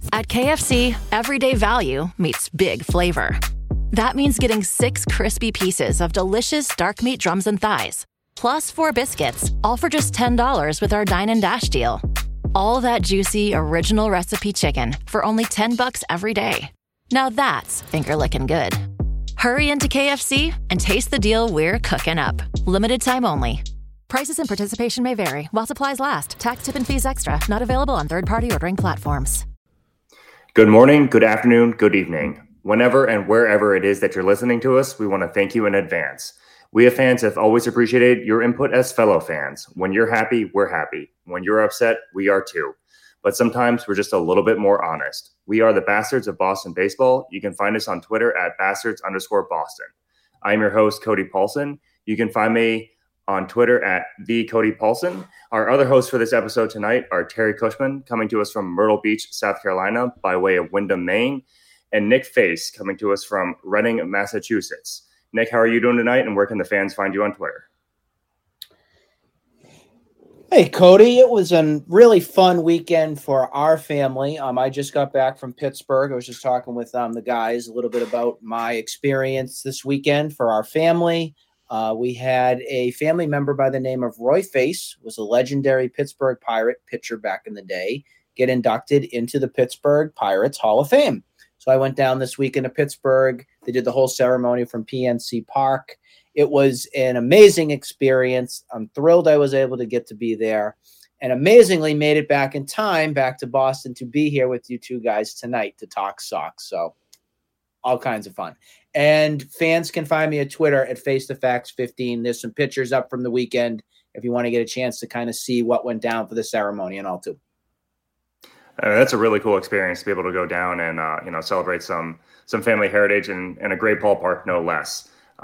At KFC, everyday value meets big flavor. That means getting 6 crispy pieces of delicious dark meat drums and thighs, plus 4 biscuits, all for just $10 with our Dine and Dash deal. All that juicy, original recipe chicken for only $10 every day. Now that's finger-licking good. Hurry into KFC and taste the deal we're cooking up. Limited time only. Prices and participation may vary while supplies last. Tax, tip, and fees extra. Not available on third-party ordering platforms. Good morning, good afternoon, good evening. Whenever and wherever it is that you're listening to us, we want to thank you in advance. We as fans have always appreciated your input as fellow fans. When you're happy, we're happy. When you're upset, we are too. But sometimes we're just a little bit more honest. We are the Bastards of Boston Baseball. You can find us on Twitter at bastards_Boston. I'm your host, Cody Paulson. You can find me on Twitter at @TheCodyPaulson. Our other hosts for this episode tonight are Terry Cushman, coming to us from Myrtle Beach, South Carolina, by way of Windham, Maine, and Nick Face, coming to us from Reading, Massachusetts. Nick, how are you doing tonight, and where can the fans find you on Twitter? Hey, Cody. It was a really fun weekend for our family. I just got back from Pittsburgh. I was just talking with the guys a little bit about my experience this weekend for our family. We had a family member by the name of Roy Face, was a legendary Pittsburgh Pirate pitcher back in the day, get inducted into the Pittsburgh Pirates Hall of Fame. So I went down this weekend to Pittsburgh. They did the whole ceremony from PNC Park. It was an amazing experience. I'm thrilled I was able to get to be there, and amazingly made it back in time back to Boston to be here with you two guys tonight to talk Sox. So all kinds of fun. And fans can find me at Twitter at FaceTheFacts15. There's some pictures up from the weekend if you want to get a chance to kind of see what went down for the ceremony and all too. That's a really cool experience to be able to go down and celebrate some family heritage and a great ballpark, no less.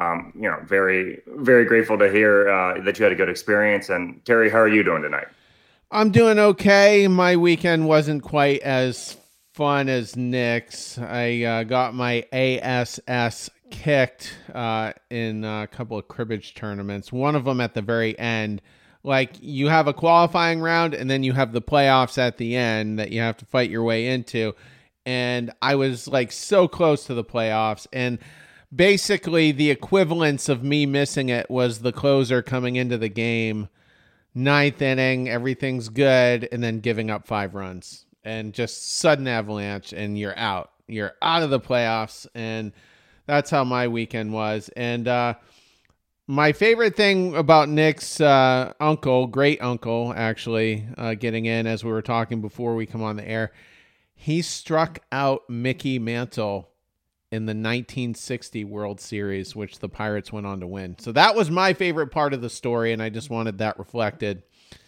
Very, very grateful to hear that you had a good experience. And Terry, how are you doing tonight? I'm doing okay. My weekend wasn't quite as fun as Nick's. I got my ASS kicked in a couple of cribbage tournaments. One of them at the very end. Like, you have a qualifying round and then you have the playoffs at the end that you have to fight your way into. And I was like so close to the playoffs. And basically the equivalence of me missing it was the closer coming into the game, 9th inning, everything's good, and then giving up 5 runs. And just sudden avalanche, and you're out. You're out of the playoffs, and that's how my weekend was. And my favorite thing about Nick's uncle, great uncle, actually, getting in as we were talking before we come on the air, he struck out Mickey Mantle in the 1960 World Series, which the Pirates went on to win. So that was my favorite part of the story, and I just wanted that reflected.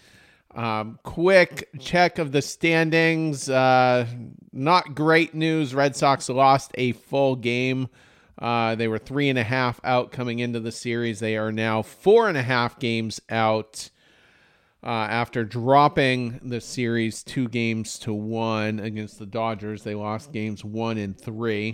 Quick check of the standings. Not great news. Red Sox lost a full game. They were 3.5 out coming into the series. They are now 4.5 games out after dropping the series 2-1 against the Dodgers. They lost games 1 and 3.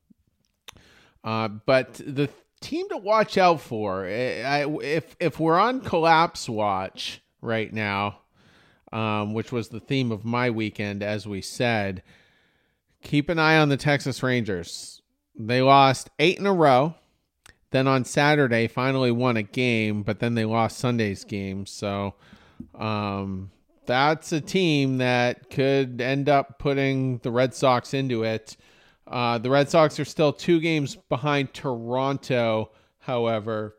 But the team to watch out for, if we're on collapse watch right now, which was the theme of my weekend, as we said, keep an eye on the Texas Rangers. They lost 8 in a row. Then on Saturday, finally won a game, but then they lost Sunday's game. So that's a team that could end up putting the Red Sox into it. The Red Sox are still 2 games behind Toronto, however,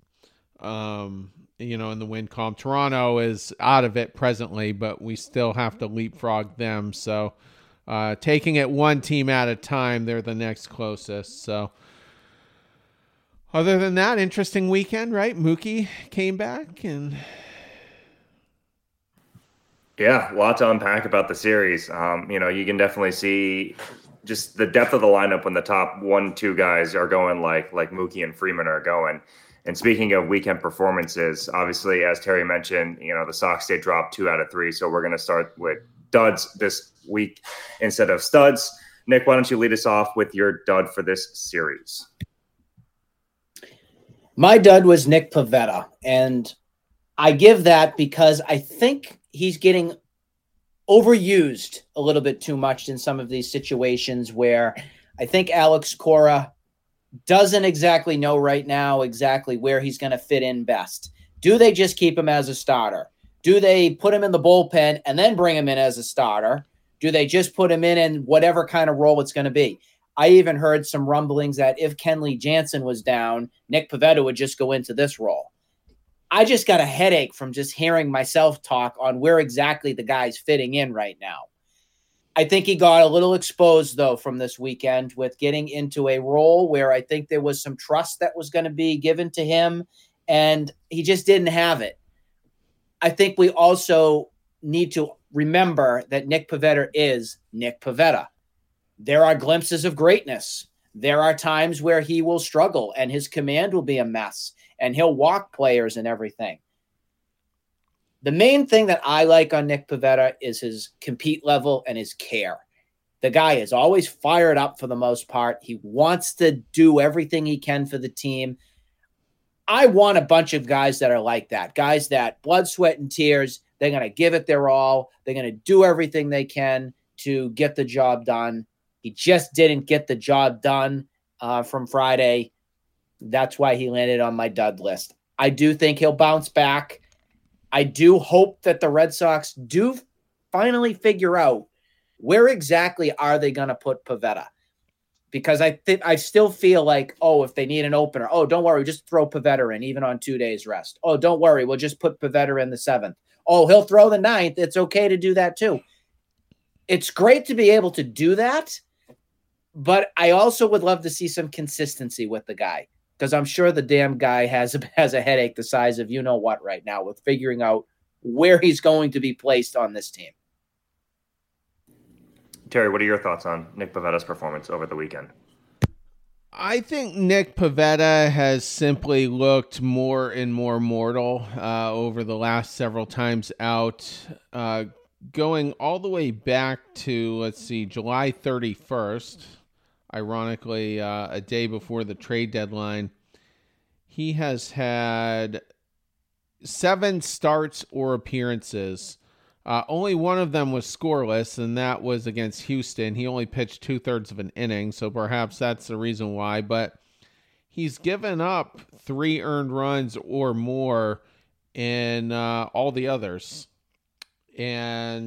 in the win column. Toronto is out of it presently, but we still have to leapfrog them. So taking it one team at a time, they're the next closest. So other than that, interesting weekend, right? Mookie came back and... Yeah, a lot to unpack about the series. You can definitely see just the depth of the lineup when the top 1-2 guys are going like Mookie and Freeman are going. And speaking of weekend performances, obviously, as Terry mentioned, the Sox did drop 2 out of 3. So we're going to start with duds this week instead of studs. Nick, why don't you lead us off with your dud for this series? My dud was Nick Pivetta. And I give that because I think he's getting overused a little bit too much in some of these situations where I think Alex Cora doesn't exactly know right now exactly where he's going to fit in best. Do they just keep him as a starter? Do they put him in the bullpen and then bring him in as a starter? Do they just put him in whatever kind of role it's going to be? I even heard some rumblings that if Kenley Jansen was down, Nick Pivetta would just go into this role. I just got a headache from just hearing myself talk on where exactly the guy's fitting in right now. I think he got a little exposed, though, from this weekend with getting into a role where I think there was some trust that was going to be given to him, and he just didn't have it. I think we also need to remember that Nick Pivetta is Nick Pivetta. There are glimpses of greatness. There are times where he will struggle and his command will be a mess and he'll walk players and everything. The main thing that I like on Nick Pivetta is his compete level and his care. The guy is always fired up for the most part. He wants to do everything he can for the team. I want a bunch of guys that are like that, guys that blood, sweat, and tears, they're going to give it their all. They're going to do everything they can to get the job done. He just didn't get the job done from Friday. That's why he landed on my dud list. I do think he'll bounce back. I do hope that the Red Sox do finally figure out where exactly are they going to put Pivetta. Because I still feel like, if they need an opener, don't worry, just throw Pivetta in, even on 2 days rest. Oh, don't worry, we'll just put Pivetta in the 7th. Oh, he'll throw the 9th. It's okay to do that too. It's great to be able to do that, but I also would love to see some consistency with the guy, because I'm sure the damn guy has a headache the size of you-know-what right now with figuring out where he's going to be placed on this team. Terry, what are your thoughts on Nick Pivetta's performance over the weekend? I think Nick Pivetta has simply looked more and more mortal over the last several times out, going all the way back to, July 31st, ironically, a day before the trade deadline. He has had 7 starts or appearances. Only one of them was scoreless, and that was against Houston. He only pitched 2/3 of an inning, so perhaps that's the reason why. But he's given up 3 earned runs or more in all the others. And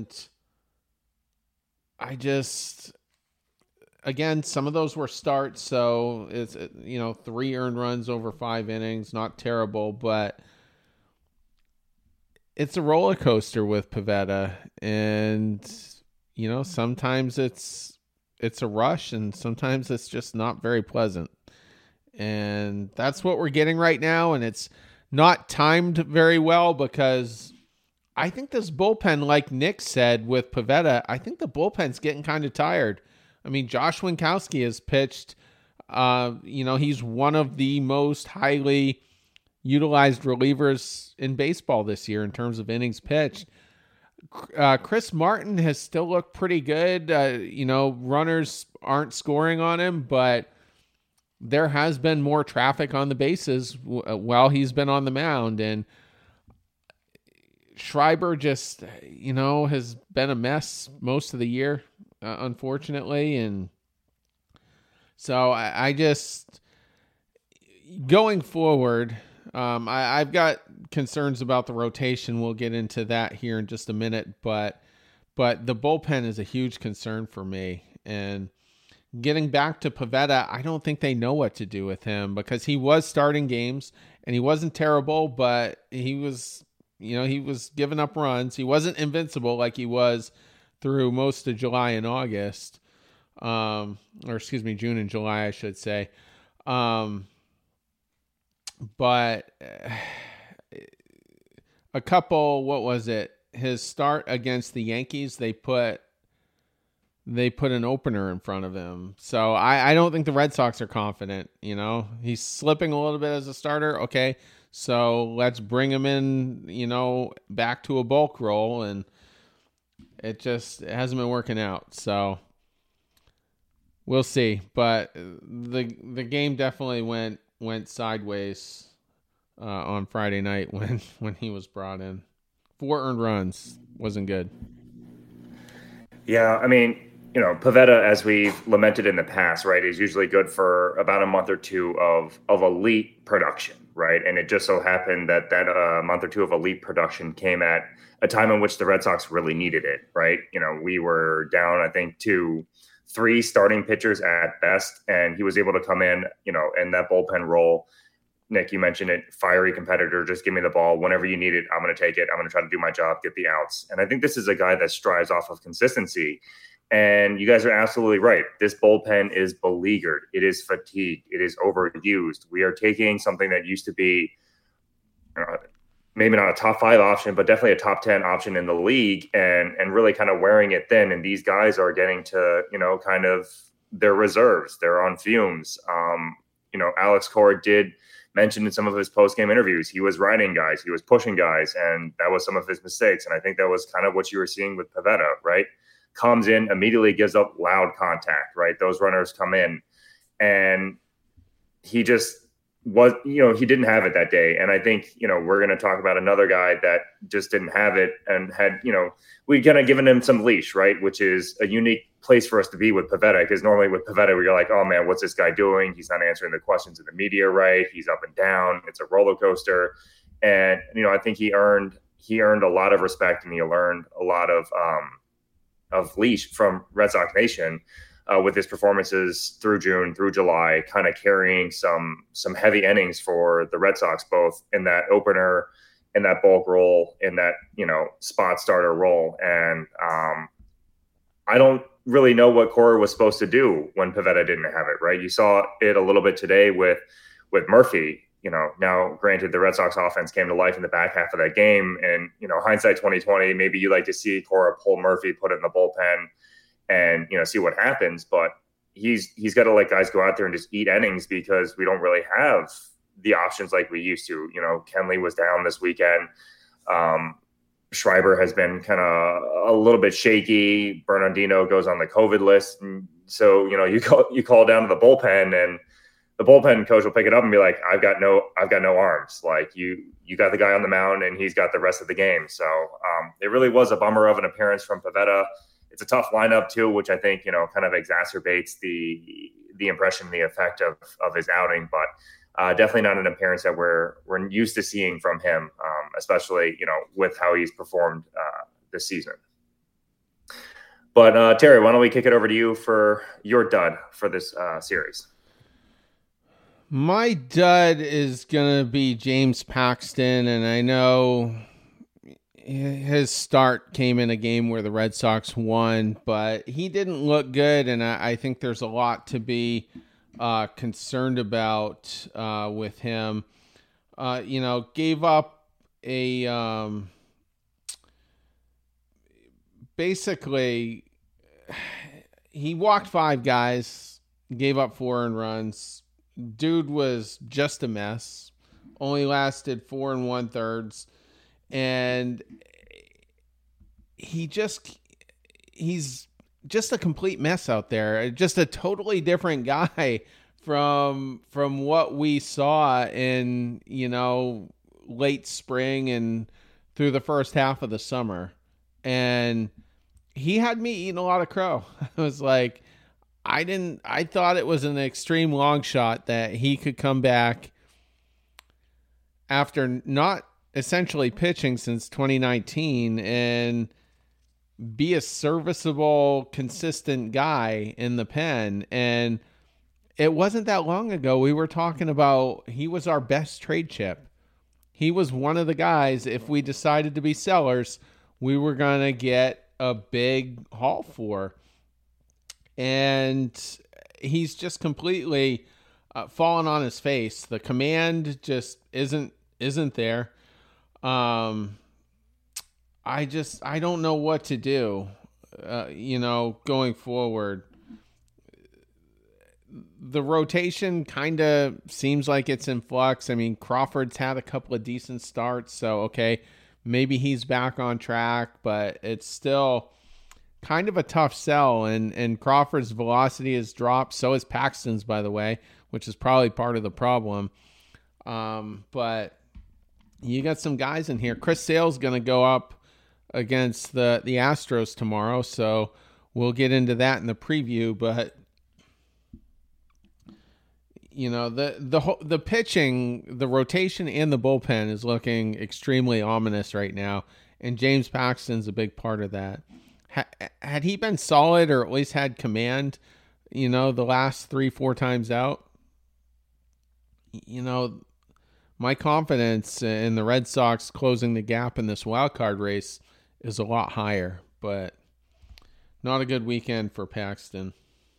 I just, again, some of those were starts, so it's 3 earned runs over 5 innings, not terrible, but it's a roller coaster with Pivetta, and sometimes it's a rush, and sometimes it's just not very pleasant, and that's what we're getting right now. And it's not timed very well, because I think this bullpen, like Nick said with Pivetta, I think the bullpen's getting kind of tired. I mean, Josh Winkowski has pitched. He's one of the most highly utilized relievers in baseball this year in terms of innings pitched. Chris Martin has still looked pretty good. Runners aren't scoring on him, but there has been more traffic on the bases while he's been on the mound. And Schreiber just, has been a mess most of the year, unfortunately. And so I just, going forward, I've got concerns about the rotation. We'll get into that here in just a minute, but the bullpen is a huge concern for me. And getting back to Pivetta, I don't think they know what to do with him, because he was starting games and he wasn't terrible, but he was giving up runs. He wasn't invincible like he was through most of July and August, June and July, I should say. But a couple, what was it? His start against the Yankees, they put an opener in front of him. So I don't think the Red Sox are confident. He's slipping a little bit as a starter. Okay, so let's bring him in, back to a bulk role, and it hasn't been working out. So we'll see. But the game definitely went sideways on Friday night when he was brought in. 4 earned runs wasn't good. Yeah, I mean, Pavetta, as we've lamented in the past, right, is usually good for about a month or two of elite production, right? And it just so happened that month or two of elite production came at a time in which the Red Sox really needed it, right? We were down, I think, to 3 starting pitchers at best, and he was able to come in, in that bullpen role. Nick, you mentioned it, fiery competitor, just give me the ball whenever you need it. I'm going to take it. I'm going to try to do my job, get the outs. And I think this is a guy that strives off of consistency. And you guys are absolutely right. This bullpen is beleaguered. It is fatigued. It is overused. We are taking something that used to be maybe not a top 5 option, but definitely a top 10 option in the league and really kind of wearing it thin. And these guys are getting to, kind of their reserves. They're on fumes. Alex Cora did mention in some of his post-game interviews, he was riding guys, he was pushing guys, and that was some of his mistakes. And I think that was kind of what you were seeing with Pivetta, right? Comes in, immediately gives up loud contact, right? Those runners come in, and he just was, he didn't have it that day. And I think, we're going to talk about another guy that just didn't have it and had, we kind of given him some leash, right? Which is a unique place for us to be with Pivetta, because normally with Pivetta, we're like, oh man, what's this guy doing? He's not answering the questions of the media, right? He's up and down. It's a roller coaster. And, I think he earned a lot of respect, and he learned a lot of leash from Red Sox Nation with his performances through June, through July, kind of carrying some heavy innings for the Red Sox, both in that opener, in that bulk role, in that, spot starter role. And I don't really know what Cora was supposed to do when Pivetta didn't have it, right? You saw it a little bit today with Murphy. Now granted, the Red Sox offense came to life in the back half of that game, and hindsight 2020, maybe you like to see Cora pull Murphy, put it in the bullpen, and see what happens. But he's got to let guys go out there and just eat innings, because we don't really have the options like we used to. Kenley was down this weekend. Schreiber has been kind of a little bit shaky. Bernardino goes on the COVID list, and so you call down to the bullpen, and the bullpen coach will pick it up and be like, I've got no arms. Like you got the guy on the mound, and he's got the rest of the game. So it really was a bummer of an appearance from Pivetta. It's a tough lineup too, which I think, kind of exacerbates the impression, the effect of his outing, but definitely not an appearance that we're used to seeing from him, especially, with how he's performed this season. But Terry, why don't we kick it over to you for your dud for this series? My dud is going to be James Paxton, and I know his start came in a game where the Red Sox won, but he didn't look good, and I think there's a lot to be concerned about with him. Gave up a basically he walked 5 guys, gave up 4 earned runs. Dude was just a mess. Only lasted 4 1/3, and he's just a complete mess out there. Just a totally different guy from what we saw in late spring and through the first half of the summer. And he had me eating a lot of crow. I was like, I thought it was an extreme long shot that he could come back after not essentially pitching since 2019 and be a serviceable, consistent guy in the pen. And it wasn't that long ago we were talking about he was our best trade chip. He was one of the guys, if we decided to be sellers, we were going to get a big haul for. And he's just completely fallen on his face. The command just isn't there. I don't know what to do, going forward. The rotation kind of seems like it's in flux. I mean, Crawford's had a couple of decent starts, so okay, maybe he's back on track, but it's still kind of a tough sell, and Crawford's velocity has dropped. So is Paxton's, by the way, which is probably part of the problem. But you got some guys in here. Chris Sale's going to go up against the Astros tomorrow, so we'll get into that in the preview, but the pitching, the rotation and the bullpen is looking extremely ominous right now, and James Paxton's a big part of that. Had he been solid, or at least had command, the last 3-4 times out, my confidence in the Red Sox closing the gap in this wild card race is a lot higher, but not a good weekend for Paxton.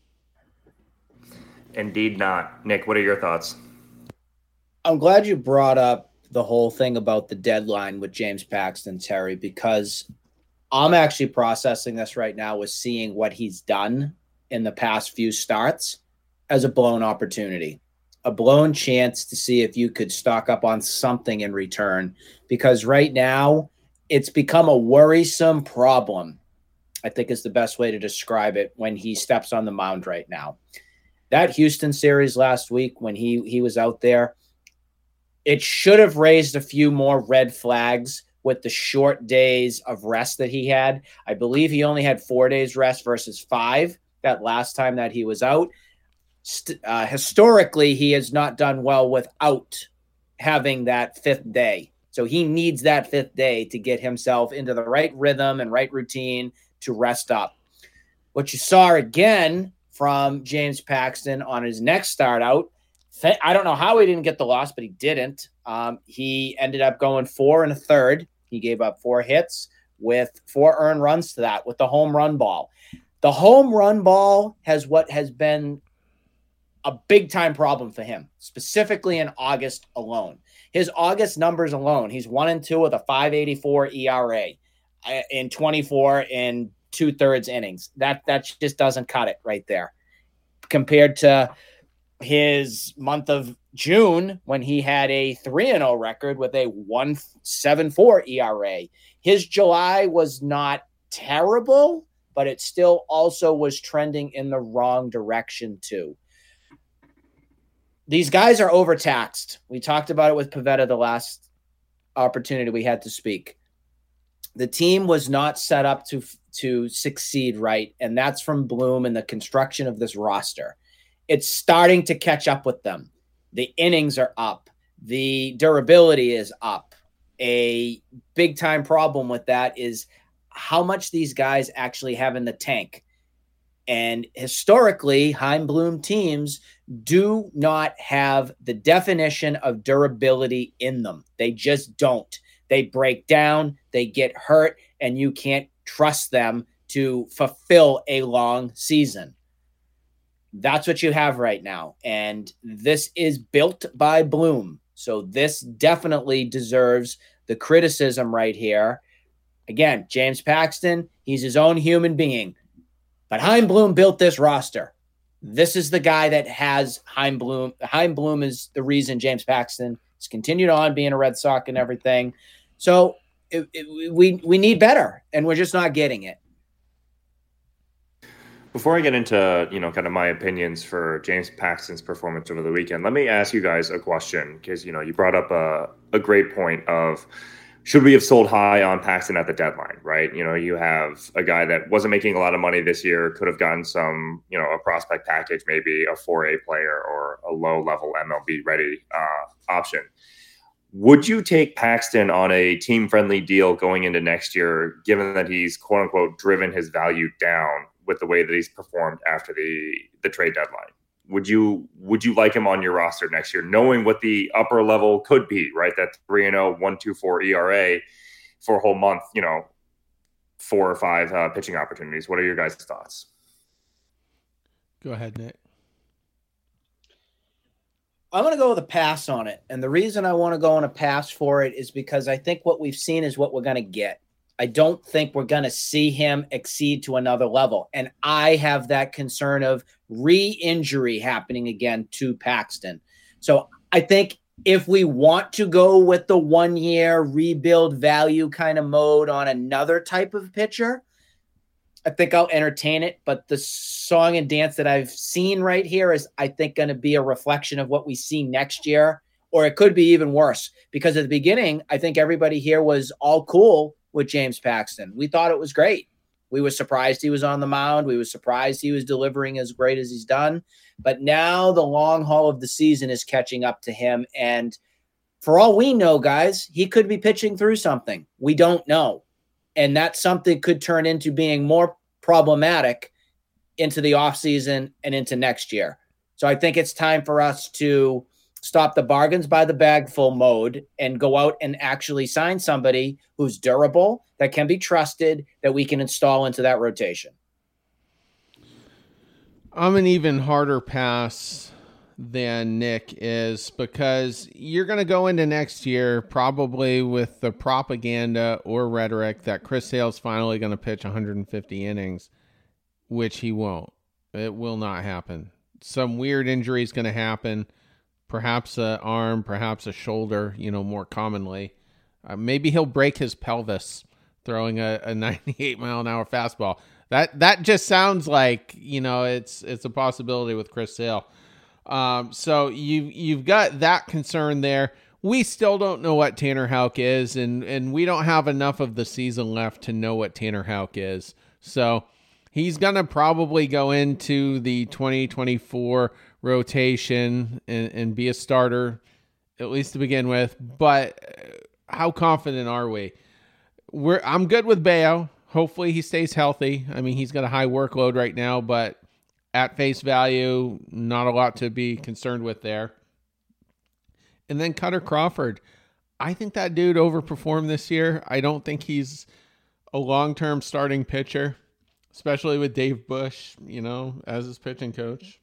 Indeed not. Nick, what are your thoughts? I'm glad you brought up the whole thing about the deadline with James Paxton, Terry, because I'm actually processing this right now with seeing what he's done in the past few starts as a blown opportunity, a blown chance to see if you could stock up on something in return, because right now it's become a worrisome problem, I think is the best way to describe it, when he steps on the mound right now. That Houston series last week when he was out there, it should have raised a few more red flags with the short days of rest that he had. I believe he only had 4 days rest versus 5 that last time that he was out. Historically, he has not done well without having that 5th day. So he needs that 5th day to get himself into the right rhythm and right routine to rest up. What you saw again from James Paxton on his next start out, I don't know how he didn't get the loss, but he didn't. He ended up going 4 1/3. He gave up 4 hits with 4 earned runs to that with the home run ball. The home run ball has been a big time problem for him, specifically in August alone. His August numbers alone, he's 1-2 with a 5.84 ERA in 24 and 2/3 innings. That just doesn't cut it right there. Compared to his month of June when he had a 3-0 record with a 1.74 ERA. His July was not terrible, but it still also was trending in the wrong direction too. These guys are overtaxed. We talked about it with Pivetta the last opportunity we had to speak. The team was not set up to succeed right, and that's from Bloom and the construction of this roster. It's starting to catch up with them. The innings are up. The durability is up. A big-time problem with that is how much these guys actually have in the tank. And historically, Chaim Bloom teams do not have the definition of durability in them. They just don't. They break down, they get hurt, and you can't trust them to fulfill a long season. That's what you have right now. And this is built by Bloom. So this definitely deserves the criticism right here. Again, James Paxton, he's his own human being. But Chaim Bloom built this roster. This is the guy that has Chaim Bloom. Chaim Bloom is the reason James Paxton has continued on being a Red Sox and everything. So we need better, and we're just not getting it. Before I get into, kind of my opinions for James Paxton's performance over the weekend, let me ask you guys a question, because, you brought up a great point of, should we have sold high on Paxton at the deadline, right? You have a guy that wasn't making a lot of money this year, could have gotten some, a prospect package, maybe a 4A player or a low-level MLB ready option. Would you take Paxton on a team-friendly deal going into next year, given that he's, quote-unquote, driven his value down with the way that he's performed after the trade deadline? Would you like him on your roster next year, knowing what the upper level could be, right? That 3-0, 1.24 ERA for a whole month, 4 or 5 pitching opportunities. What are your guys' thoughts? Go ahead, Nick. I'm going to go with a pass on it. And the reason I want to go on a pass for it is because I think what we've seen is what we're going to get. I don't think we're going to see him exceed to another level. And I have that concern of re-injury happening again to Paxton. So I think if we want to go with the 1-year rebuild value kind of mode on another type of pitcher, I think I'll entertain it. But the song and dance that I've seen right here is, I think, going to be a reflection of what we see next year, or it could be even worse. Because at the beginning, I think everybody here was all cool with James Paxton. We thought it was great. We were surprised he was on the mound. We were surprised he was delivering as great as he's done. But now the long haul of the season is catching up to him. And for all we know, guys, he could be pitching through something. We don't know. And that something could turn into being more problematic into the offseason and into next year. So I think it's time for us to stop the bargains by the bagful mode and go out and actually sign somebody who's durable, that can be trusted, that we can install into that rotation. I'm an even harder pass than Nick is, because you're going to go into next year probably with the propaganda or rhetoric that Chris Sale's finally going to pitch 150 innings, which he won't. It will not happen. Some weird injury is going to happen. Perhaps an arm, perhaps a shoulder, more commonly. Maybe he'll break his pelvis throwing a 98 mile an hour fastball. That just sounds like, it's a possibility with Chris Sale. So you've got that concern there. We still don't know what Tanner Houck is, and we don't have enough of the season left to know what Tanner Houck is. So he's going to probably go into the 2024 rotation and be a starter, at least to begin with. But how confident are we? I'm good with Bayo. Hopefully he stays healthy. I mean, he's got a high workload right now, but at face value, not a lot to be concerned with there. And then Cutter Crawford. I think that dude overperformed this year. I don't think he's a long-term starting pitcher, especially with Dave Bush, as his pitching coach.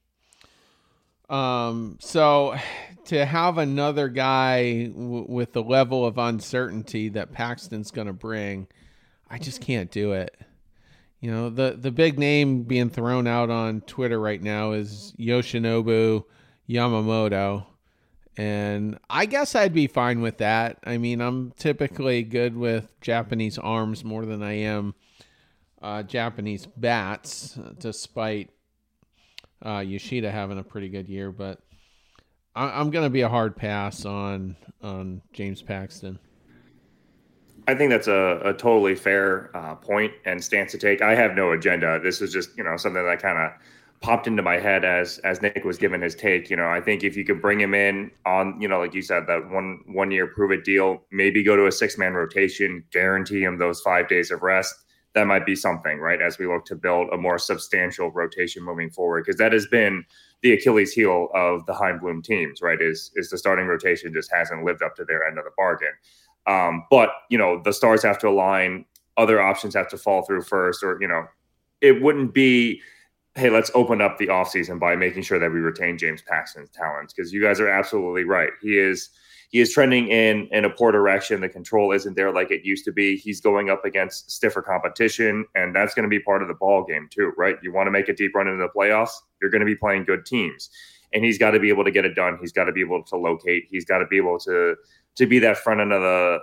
So to have another guy with the level of uncertainty that Paxton's going to bring, I just can't do it. The big name being thrown out on Twitter right now is Yoshinobu Yamamoto. And I guess I'd be fine with that. I mean, I'm typically good with Japanese arms more than I am Japanese bats, despite Yoshida having a pretty good year. But I'm going to be a hard pass on James Paxton. I think that's a totally fair point and stance to take. I have no agenda. This is just, something that kind of popped into my head as Nick was giving his take. I think if you could bring him in on, like you said, that one year prove it deal, maybe go to a 6-man rotation, guarantee him those 5 days of rest. That might be something, right? As we look to build a more substantial rotation moving forward, because that has been the Achilles heel of the Heimblum teams, right? Is the starting rotation just hasn't lived up to their end of the bargain. But, the stars have to align, other options have to fall through first, or, it wouldn't be, hey, let's open up the offseason by making sure that we retain James Paxton's talents, because you guys are absolutely right. He is trending in a poor direction. The control isn't there like it used to be. He's going up against stiffer competition, and that's going to be part of the ball game too, right? You want to make a deep run into the playoffs, you're going to be playing good teams, and he's got to be able to get it done. He's got to be able to locate. He's got to be able to be that front end of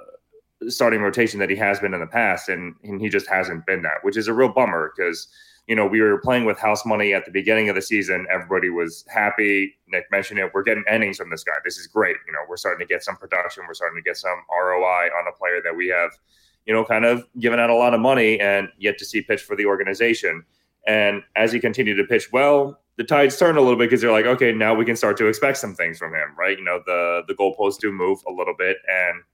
the starting rotation that he has been in the past, and he just hasn't been that, which is a real bummer because, we were playing with house money at the beginning of the season. Everybody was happy. Nick mentioned it. We're getting innings from this guy. This is great. We're starting to get some production. We're starting to get some ROI on a player that we have, kind of given out a lot of money and yet to see pitch for the organization. And as he continued to pitch well, the tides turn a little bit because they're like, okay, now we can start to expect some things from him, right? The goalposts do move a little bit, and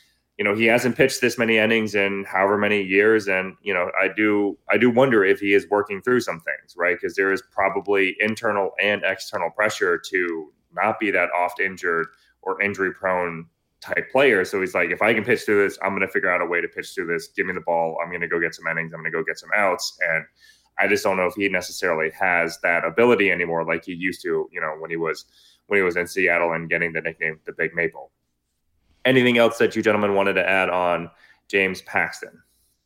he hasn't pitched this many innings in however many years, and I do wonder if he is working through some things, right? Because there is probably internal and external pressure to not be that oft injured or injury prone type player. So he's like, if I can pitch through this, I'm going to figure out a way to pitch through this. Give me the ball. I'm going to go get some innings. I'm going to go get some outs. And I just don't know if he necessarily has that ability anymore like he used to, when he was in Seattle and getting the nickname the Big Maple. Anything else that you gentlemen wanted to add on James Paxton?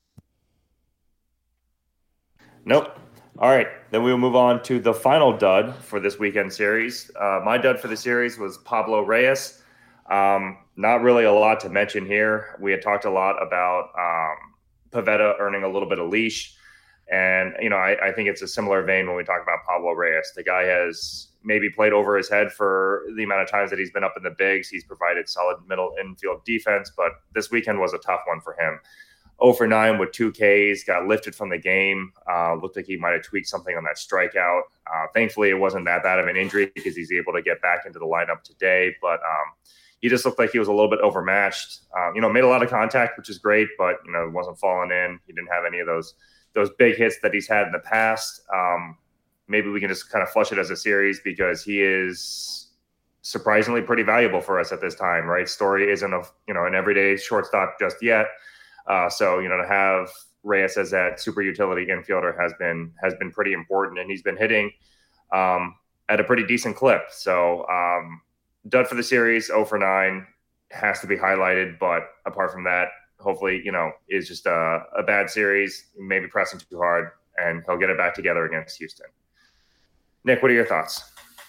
Nope. All right. Then we will move on to the final dud for this weekend series. My dud for the series was Pablo Reyes. Not really a lot to mention here. We had talked a lot about Pivetta earning a little bit of leash. And, I think it's a similar vein when we talk about Pablo Reyes. The guy has maybe played over his head for the amount of times that he's been up in the bigs. He's provided solid middle infield defense, but this weekend was a tough one for him. 0 for 9 with 2 Ks, got lifted from the game. Looked like he might have tweaked something on that strikeout. Thankfully, it wasn't that bad of an injury because he's able to get back into the lineup today. But he just looked like he was a little bit overmatched. Made a lot of contact, which is great, but, wasn't falling in. He didn't have any of those big hits that he's had in the past. Maybe we can just kind of flush it as a series because he is surprisingly pretty valuable for us at this time, right? Story isn't an everyday shortstop just yet. So to have Reyes as that super utility infielder has been pretty important, and he's been hitting at a pretty decent clip. So done for the series, 0 for 9 has to be highlighted. But apart from that, hopefully, is just a bad series, maybe pressing too hard, and he'll get it back together against Houston. Nick, what are your thoughts?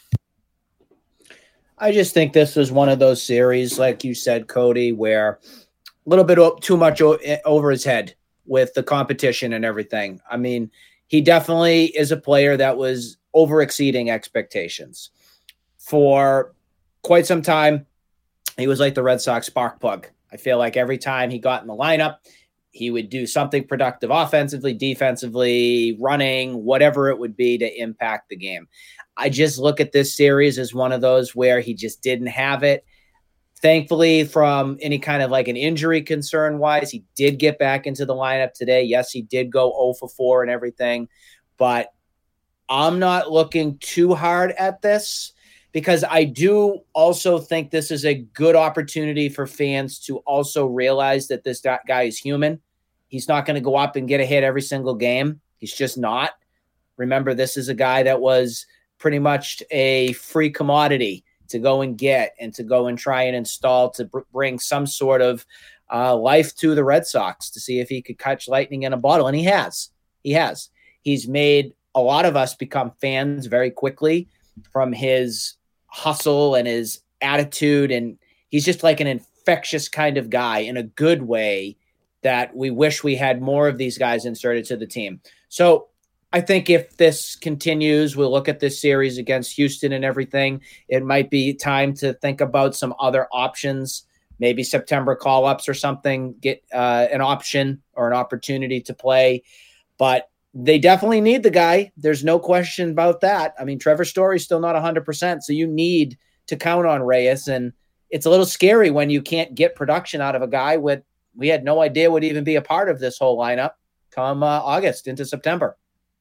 I just think this is one of those series, like you said, Cody, where a little bit too much over his head with the competition and everything. I mean, he definitely is a player that was over exceeding expectations. For quite some time, he was like the Red Sox spark plug. I feel like every time he got in the lineup, he would do something productive offensively, defensively, running, whatever it would be to impact the game. I just look at this series as one of those where he just didn't have it. Thankfully, from any kind of like an injury concern wise, he did get back into the lineup today. Yes, he did go 0 for 4 and everything, but I'm not looking too hard at this because I do also think this is a good opportunity for fans to also realize that this guy is human. He's not going to go up and get a hit every single game. He's just not. Remember, this is a guy that was pretty much a free commodity to go and get and to go and try and install to bring some sort of life to the Red Sox to see if he could catch lightning in a bottle. And he has. He's made a lot of us become fans very quickly from his hustle and his attitude. And he's just like an infectious kind of guy in a good way that we wish we had more of these guys inserted to the team. So I think if this continues, we'll look at this series against Houston and everything. It might be time to think about some other options, maybe September call-ups or something, get an option or an opportunity to play. But they definitely need the guy. There's no question about that. I mean, Trevor Story's still not 100%, so you need to count on Reyes. And it's a little scary when you can't get production out of a guy we had no idea would even be a part of this whole lineup come August into September.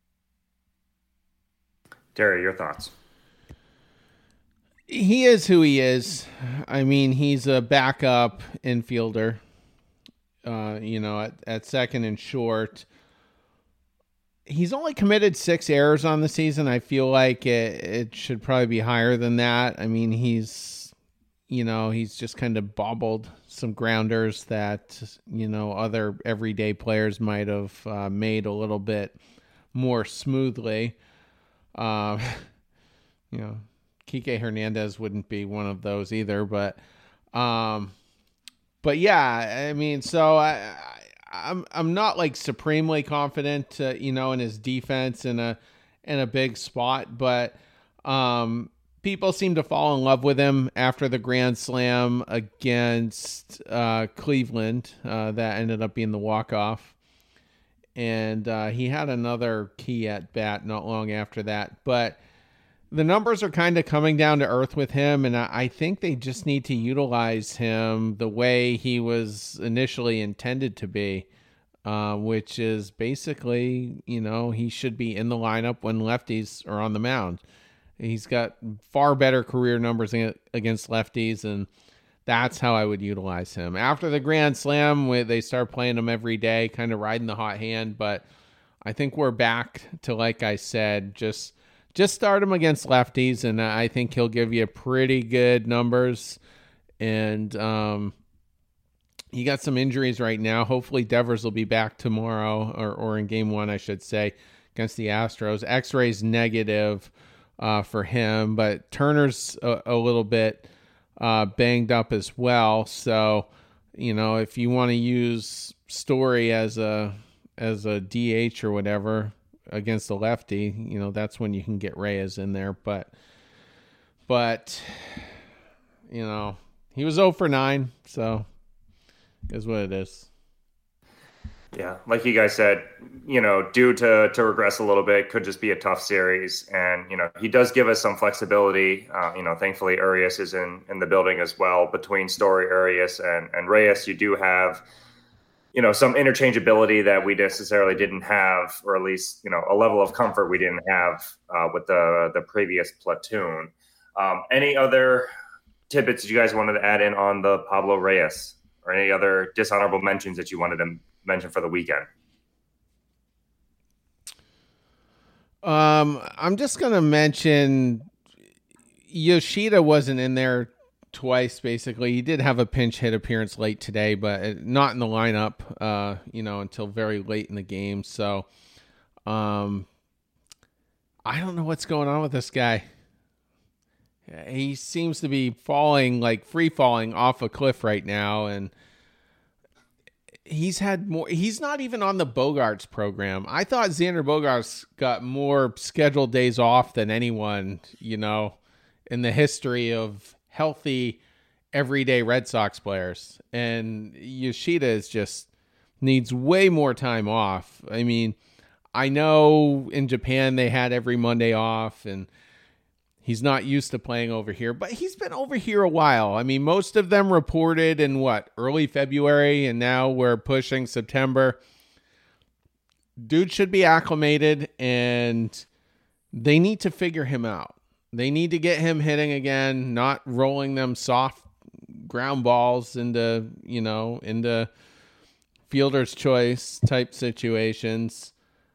Terry, your thoughts? He is who he is. I mean, he's a backup infielder, at second and short. He's only committed 6 errors on the season. I feel like it should probably be higher than that. I mean, he's just kind of bobbled some grounders that, other everyday players might have made a little bit more smoothly. Kike Hernandez wouldn't be one of those either, but yeah, I mean, so I'm not like supremely confident, in his defense in a big spot, but people seem to fall in love with him after the grand slam against Cleveland that ended up being the walk-off. And he had another key at bat not long after that. But the numbers are kind of coming down to earth with him, and I think they just need to utilize him the way he was initially intended to be, which is basically, he should be in the lineup when lefties are on the mound. He's got far better career numbers against lefties, and that's how I would utilize him. After the grand slam, they start playing him every day, kind of riding the hot hand. But I think we're back to, like I said, just start him against lefties, and I think he'll give you pretty good numbers. And he got some injuries right now. Hopefully Devers will be back tomorrow, or in game 1, I should say, against the Astros. X-ray's negative for him, but Turner's a little bit banged up as well. So, if you want to use Story as a DH or whatever against the lefty, that's when you can get Reyes in there. But he was 0 for 9, so is what it is. Yeah, like you guys said, due to regress a little bit, could just be a tough series. And, he does give us some flexibility. Thankfully, Urias is in the building as well. Between Story, Urias, and Reyes, you do have, some interchangeability that we necessarily didn't have, or at least, a level of comfort we didn't have with the previous platoon. Any other tidbits that you guys wanted to add in on the Pablo Reyes, or any other dishonorable mentions that you wanted to mention for the weekend? I'm just going to mention Yoshida wasn't in there twice, basically. He did have a pinch hit appearance late today, but not in the lineup, until very late in the game. So, I don't know what's going on with this guy. He seems to be free falling off a cliff right now. And he's had more. He's not even on the Bogaerts program. I thought Xander Bogaerts got more scheduled days off than anyone, in the history of healthy, everyday Red Sox players. And Yoshida needs way more time off. I mean, I know in Japan they had every Monday off, and he's not used to playing over here, but he's been over here a while. I mean, most of them reported in early February, and now we're pushing September. Dude should be acclimated, and they need to figure him out. They need to get him hitting again, not rolling them soft ground balls into fielder's choice type situations.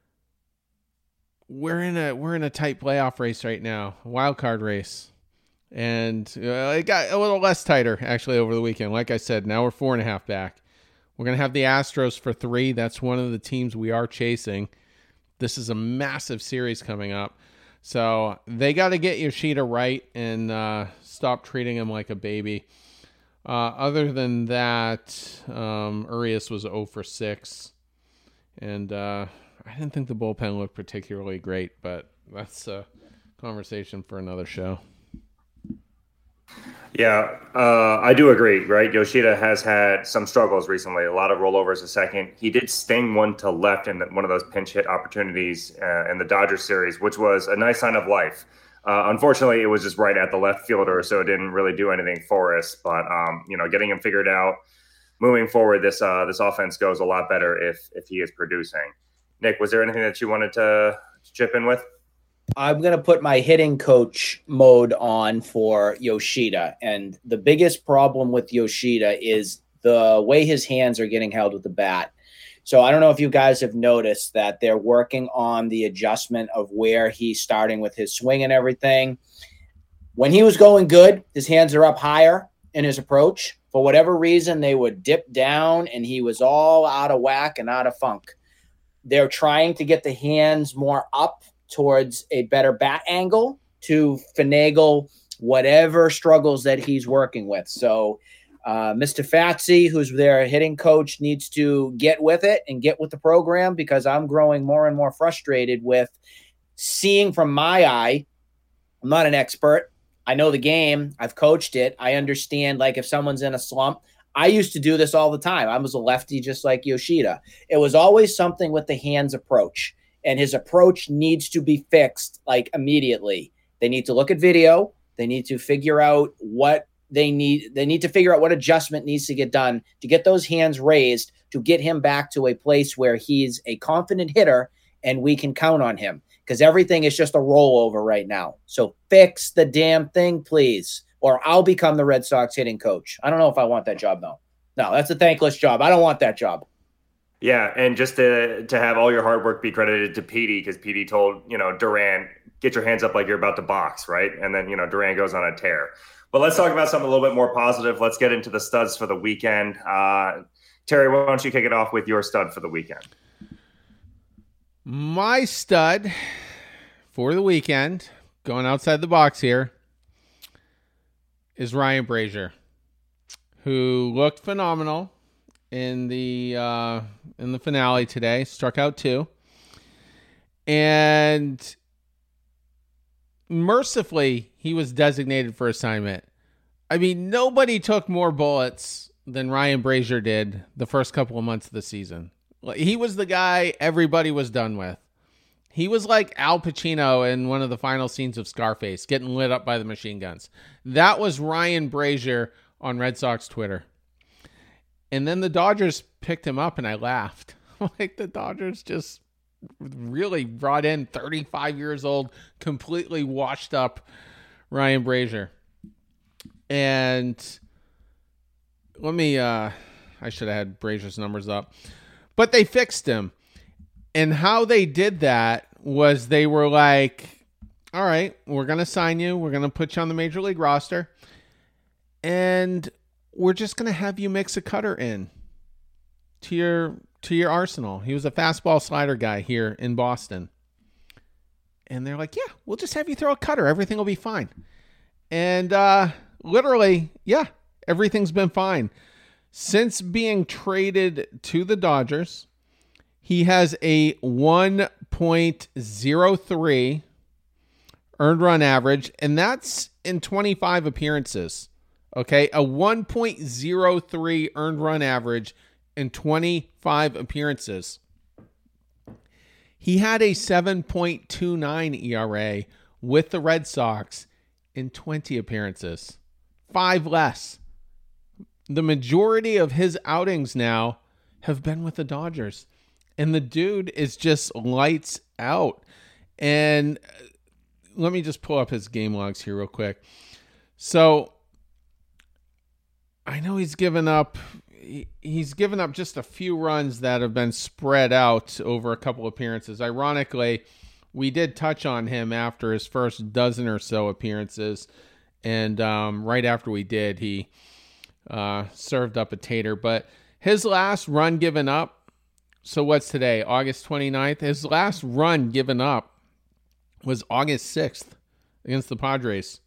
We're in a tight playoff race right now, wild card race, and it got a little less tighter actually over the weekend. Like I said, now we're 4.5 back. We're gonna have the Astros for 3. That's one of the teams we are chasing. This is a massive series coming up, so they got to get Yoshida right and stop treating him like a baby. Other than that, Urias was 0 for 6, and I didn't think the bullpen looked particularly great, but that's a conversation for another show. Yeah, I do agree, right? Yoshida has had some struggles recently, a lot of rollovers a second. He did sting one to left in one of those pinch hit opportunities in the Dodgers series, which was a nice sign of life. Unfortunately, it was just right at the left fielder, so it didn't really do anything for us. But, getting him figured out, moving forward, this offense goes a lot better if he is producing. Nick, was there anything that you wanted to chip in with? I'm going to put my hitting coach mode on for Yoshida. And the biggest problem with Yoshida is the way his hands are getting held with the bat. So I don't know if you guys have noticed that they're working on the adjustment of where he's starting with his swing and everything. When he was going good, his hands are up higher in his approach. For whatever reason, they would dip down and he was all out of whack and out of funk. They're trying to get the hands more up towards a better bat angle to finagle whatever struggles that he's working with. So Mr. Fatsi, who's their hitting coach, needs to get with it and get with the program, because I'm growing more and more frustrated with seeing from my eye. I'm not an expert. I know the game. I've coached it. I understand, if someone's in a slump. I used to do this all the time. I was a lefty just like Yoshida. It was always something with the hands approach, and his approach needs to be fixed immediately. They need to look at video. They need to figure out what they need. They need to figure out what adjustment needs to get done to get those hands raised, to get him back to a place where he's a confident hitter and we can count on him, because everything is just a rollover right now. So fix the damn thing, please, or I'll become the Red Sox hitting coach. I don't know if I want that job, though. No, that's a thankless job. I don't want that job. Yeah, and just to have all your hard work be credited to Petey, because Petey told, Duran, get your hands up like you're about to box, right? And then, Duran goes on a tear. But let's talk about something a little bit more positive. Let's get into the studs for the weekend. Terry, why don't you kick it off with your stud for the weekend? My stud for the weekend, going outside the box here, is Ryan Brazier, who looked phenomenal in the finale today. Struck out 2, and mercifully he was designated for assignment. I mean, nobody took more bullets than Ryan Brazier did the first couple of months of the season. He was the guy everybody was done with. He was like Al Pacino in one of the final scenes of Scarface, getting lit up by the machine guns. That was Ryan Brazier on Red Sox Twitter. And then the Dodgers picked him up, and I laughed. Like, the Dodgers just really brought in 35 years old, completely washed up Ryan Brazier. And let me, I should have had Brazier's numbers up. But they fixed him. And how they did that was they were like, all right, we're going to sign you. We're going to put you on the major league roster. And we're just going to have you mix a cutter in to your arsenal. He was a fastball slider guy here in Boston. And they're like, yeah, we'll just have you throw a cutter. Everything will be fine. And literally, yeah, everything's been fine. Since being traded to the Dodgers, he has a 1.03 earned run average, and that's in 25 appearances. Okay, a 1.03 earned run average in 25 appearances. He had a 7.29 ERA with the Red Sox in 20 appearances. 5 less. The majority of his outings now have been with the Dodgers. And the dude is just lights out. And let me just pull up his game logs here real quick. So I know he's given up just a few runs that have been spread out over a couple appearances. Ironically, we did touch on him after his first dozen or so appearances. And right after we did, he served up a tater. But his last run given up, so what's today, August 29th? His last run given up was August 6th against the Padres.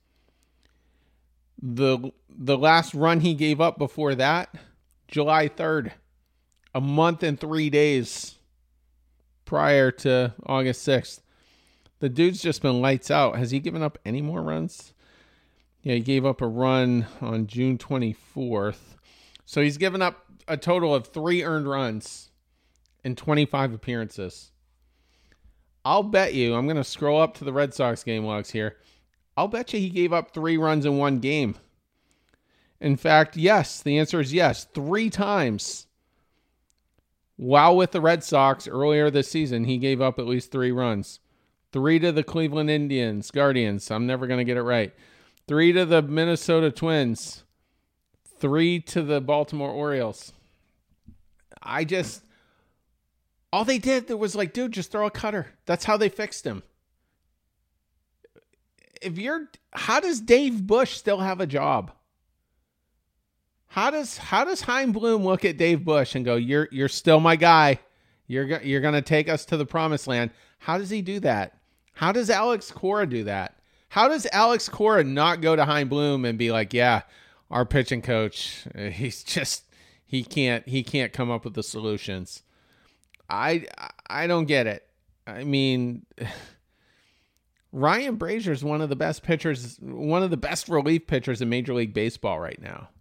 The last run he gave up before that, July 3rd, a month and 3 days prior to August 6th. The dude's just been lights out. Has he given up any more runs? Yeah, he gave up a run on June 24th. So he's given up a total of 3 earned runs in 25 appearances. I'll bet you, I'm going to scroll up to the Red Sox game logs here. I'll bet you he gave up 3 runs in one game. In fact, yes, the answer is yes. 3 times while with the Red Sox earlier this season, he gave up at least 3 runs. 3 to the Cleveland Indians, Guardians. I'm never going to get it right. 3 to the Minnesota Twins. 3 to the Baltimore Orioles. All they did was like, dude, just throw a cutter. That's how they fixed him. How does Dave Bush still have a job? How does Chaim Bloom look at Dave Bush and go, you're still my guy. You're going to take us to the promised land. How does he do that? How does Alex Cora do that? How does Alex Cora not go to Chaim Bloom and be like, yeah, our pitching coach, he can't come up with the solutions. I don't get it. I mean, Ryan Brazier is one of the best pitchers, one of the best relief pitchers in Major League Baseball right now.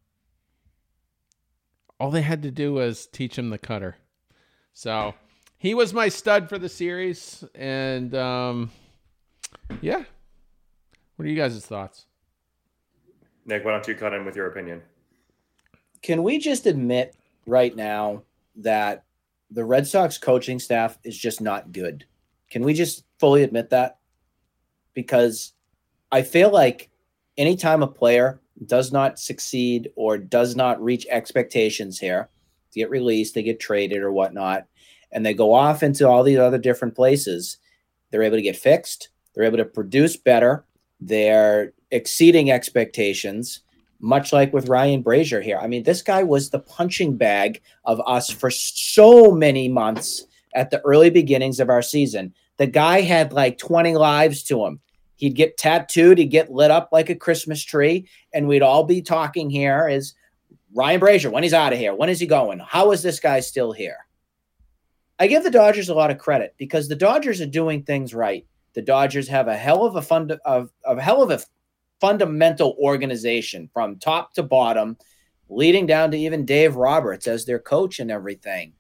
All they had to do was teach him the cutter. So he was my stud for the series. And yeah. What are you guys' thoughts? Nick, why don't you cut in with your opinion? Can we just admit right now that the Red Sox coaching staff is just not good? Can we just fully admit that? Because I feel like anytime a player does not succeed or does not reach expectations here, they get released, they get traded or whatnot, and they go off into all these other different places, they're able to get fixed. They're able to produce better. They're exceeding expectations, much like with Ryan Brazier here. I mean, this guy was the punching bag of us for so many months at the early beginnings of our season. The guy had like 20 lives to him. He'd get tattooed. He'd get lit up like a Christmas tree. And we'd all be talking here is Ryan Brazier, when he's out of here, when is he going? How is this guy still here? I give the Dodgers a lot of credit because the Dodgers are doing things right. The Dodgers have a hell of a fundamental organization from top to bottom, leading down to even Dave Roberts as their coach and everything.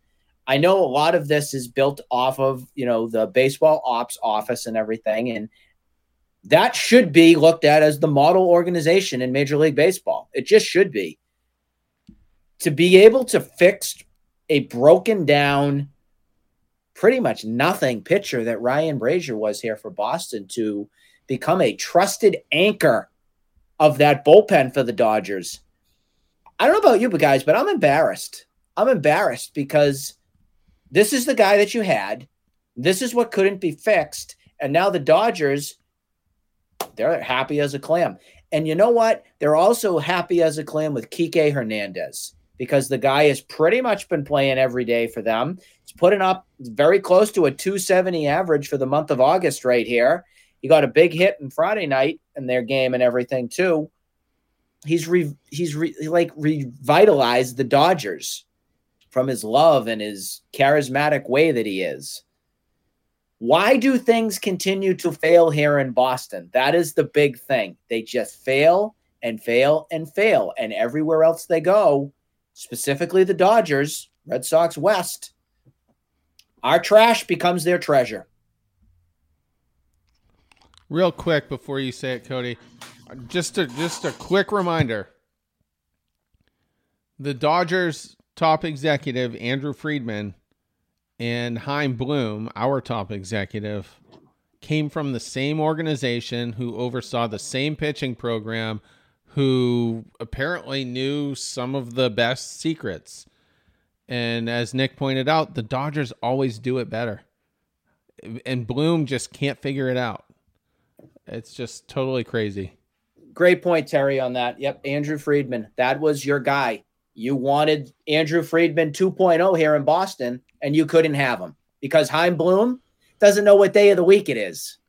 I know a lot of this is built off of, the baseball ops office and everything. And that should be looked at as the model organization in Major League Baseball. It just should be. To be able to fix a broken down, pretty much nothing pitcher that Ryan Brasier was here for Boston, to become a trusted anchor of that bullpen for the Dodgers. I don't know about you guys, but I'm embarrassed. I'm embarrassed because this is the guy that you had. This is what couldn't be fixed. And now the Dodgers, they're happy as a clam. And you know what? They're also happy as a clam with Kike Hernandez, because the guy has pretty much been playing every day for them. He's putting up very close to a 270 average for the month of August right here. He got a big hit on Friday night in their game and everything too. He's revitalized the Dodgers from his love and his charismatic way that he is. Why do things continue to fail here in Boston? That is the big thing. They just fail and fail and fail. And everywhere else they go, specifically the Dodgers, Red Sox West, our trash becomes their treasure. Real quick before you say it, Cody, just a quick reminder. The Dodgers top executive, Andrew Friedman, and Chaim Bloom, our top executive, came from the same organization, who oversaw the same pitching program, who apparently knew some of the best secrets. And as Nick pointed out, the Dodgers always do it better. And Bloom just can't figure it out. It's just totally crazy. Great point, Terry, on that. Yep, Andrew Friedman. That was your guy. You wanted Andrew Friedman 2.0 here in Boston, and you couldn't have him because Chaim Bloom doesn't know what day of the week it is.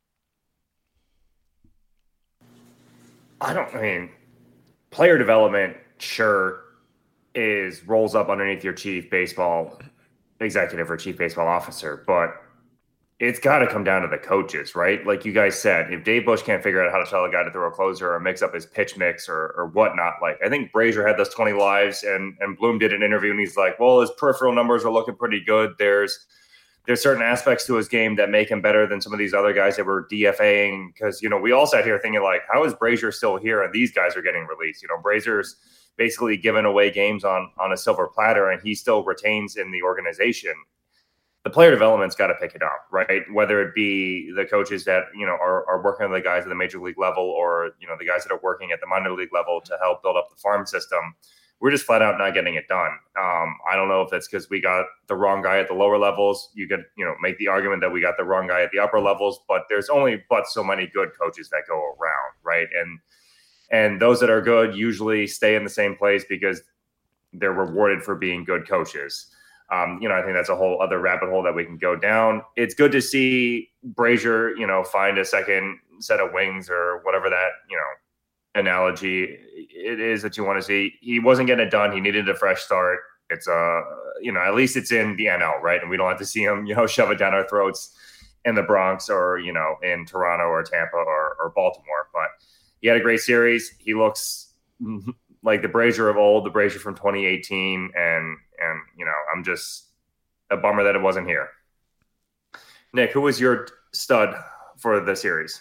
Player development, sure, rolls up underneath your chief baseball executive or chief baseball officer, but it's got to come down to the coaches, right? Like you guys said, if Dave Bush can't figure out how to tell a guy to throw a closer or mix up his pitch mix or whatnot, like I think Brasier had those 20 lives and Bloom did an interview and he's like, well, his peripheral numbers are looking pretty good. There's certain aspects to his game that make him better than some of these other guys that were DFAing, because, we all sat here thinking like, how is Brasier still here? And these guys are getting released. Brasier's basically given away games on a silver platter and he still retains in the organization. The player development's got to pick it up, right? Whether it be the coaches that, are working with the guys at the major league level or, the guys that are working at the minor league level to help build up the farm system. We're just flat out not getting it done. I don't know if that's because we got the wrong guy at the lower levels. You could, make the argument that we got the wrong guy at the upper levels, but there's only but so many good coaches that go around, right? And those that are good usually stay in the same place because they're rewarded for being good coaches. I think that's a whole other rabbit hole that we can go down. It's good to see Brasier, find a second set of wings or whatever that, analogy it is that you want to see. He wasn't getting it done. He needed a fresh start. It's at least it's in the NL, right? And we don't have to see him, shove it down our throats in the Bronx or, in Toronto or Tampa or Baltimore. But he had a great series. He looks like the Brasier of old, the Brasier from 2018. And I'm just a bummer that it wasn't here. Nick, who was your stud for the series?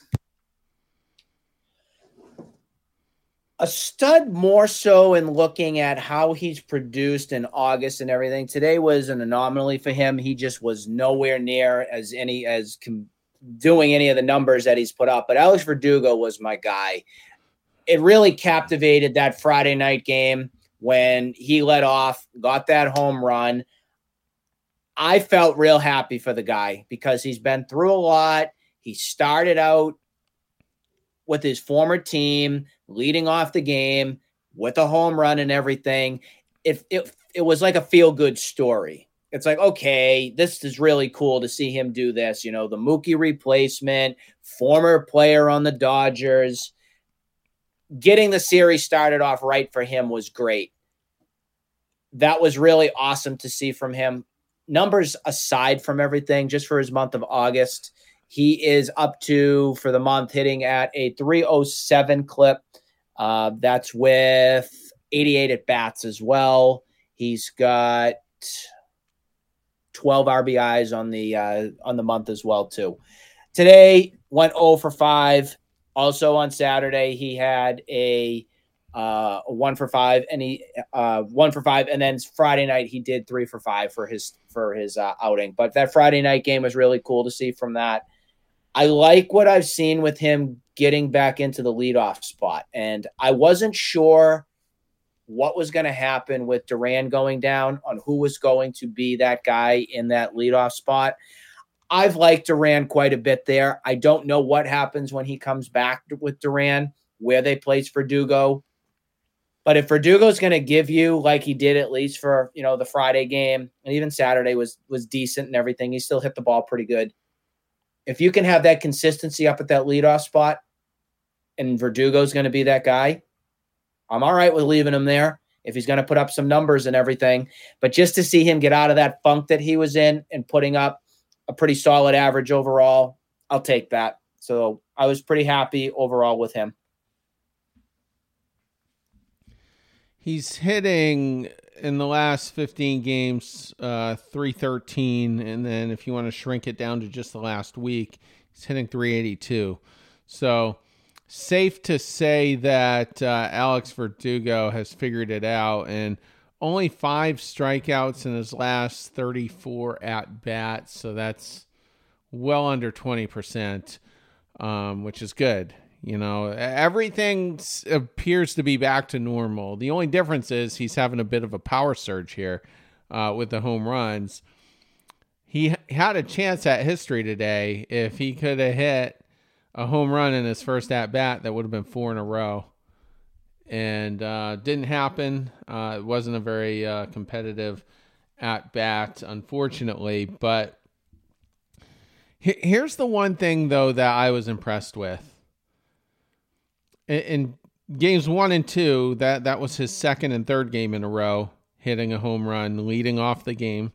A stud more so in looking at how he's produced in August and everything. Today was an anomaly for him. He just was nowhere near doing any of the numbers that he's put up. But Alex Verdugo was my guy. It really captivated that Friday night game when he led off, got that home run. I felt real happy for the guy because he's been through a lot. He started out with his former team, leading off the game with a home run and everything. It was like a feel-good story. It's like, okay, this is really cool to see him do this. The Mookie replacement, former player on the Dodgers. Getting the series started off right for him was great. That was really awesome to see from him. Numbers aside from everything, just for his month of August, he is up to, for the month, hitting at a 307 clip. That's with 88 at-bats as well. He's got 12 RBIs on the month as well too. Today went 0 for 5. Also on Saturday he had a 1 for 5, and he 1 for 5, and then Friday night he did 3 for 5 for his outing. But that Friday night game was really cool to see from that. I like what I've seen with him getting back into the leadoff spot, and I wasn't sure what was going to happen with Duran going down, on who was going to be that guy in that leadoff spot. I've liked Duran quite a bit there. I don't know what happens when he comes back with Duran, where they place Verdugo. But if Verdugo's going to give you, like he did at least for, the Friday game, and even Saturday was decent and everything, he still hit the ball pretty good. If you can have that consistency up at that leadoff spot and Verdugo's going to be that guy, I'm all right with leaving him there if he's going to put up some numbers and everything. But just to see him get out of that funk that he was in and putting up a pretty solid average overall, I'll take that. So I was pretty happy overall with him. He's hitting in the last 15 games, 313. And then if you want to shrink it down to just the last week, he's hitting 382. So safe to say that Alex Verdugo has figured it out, and only 5 strikeouts in his last 34 at-bats. So that's well under 20%, which is good. Everything appears to be back to normal. The only difference is he's having a bit of a power surge here with the home runs. He had a chance at history today. If he could have hit a home run in his first at-bat, that would have been 4 in a row. And didn't happen. It wasn't a very competitive at-bat, unfortunately. But here's the one thing, though, that I was impressed with. In games 1 and 2, that was his second and third game in a row, hitting a home run, leading off the game.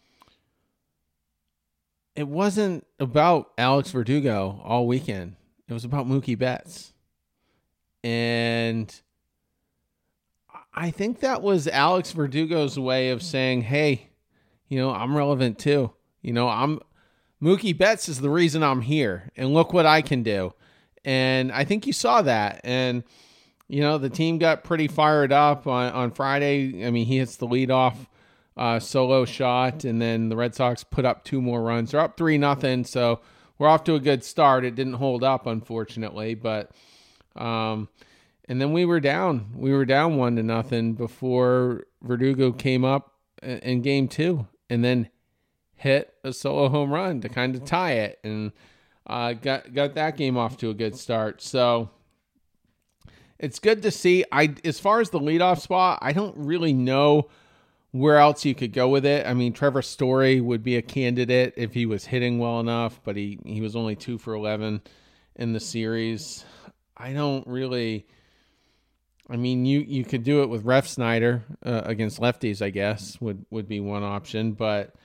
It wasn't about Alex Verdugo all weekend. It was about Mookie Betts. And I think that was Alex Verdugo's way of saying, hey, I'm relevant too. Mookie Betts is the reason I'm here, and look what I can do. And I think you saw that. And, the team got pretty fired up on Friday. I mean, he hits the leadoff solo shot, and then the Red Sox put up 2 more runs. They're up 3-0, so we're off to a good start. It didn't hold up, unfortunately. But and then we were down. We were down 1-0 before Verdugo came up in game 2, and then hit a solo home run to kind of tie it. And got that game off to a good start. So it's good to see. As far as the leadoff spot, I don't really know where else you could go with it. I mean, Trevor Story would be a candidate if he was hitting well enough, but he was only 2 for 11 in the series. I don't really. I mean, you could do it with Ref Snyder against lefties, I guess, would be one option, but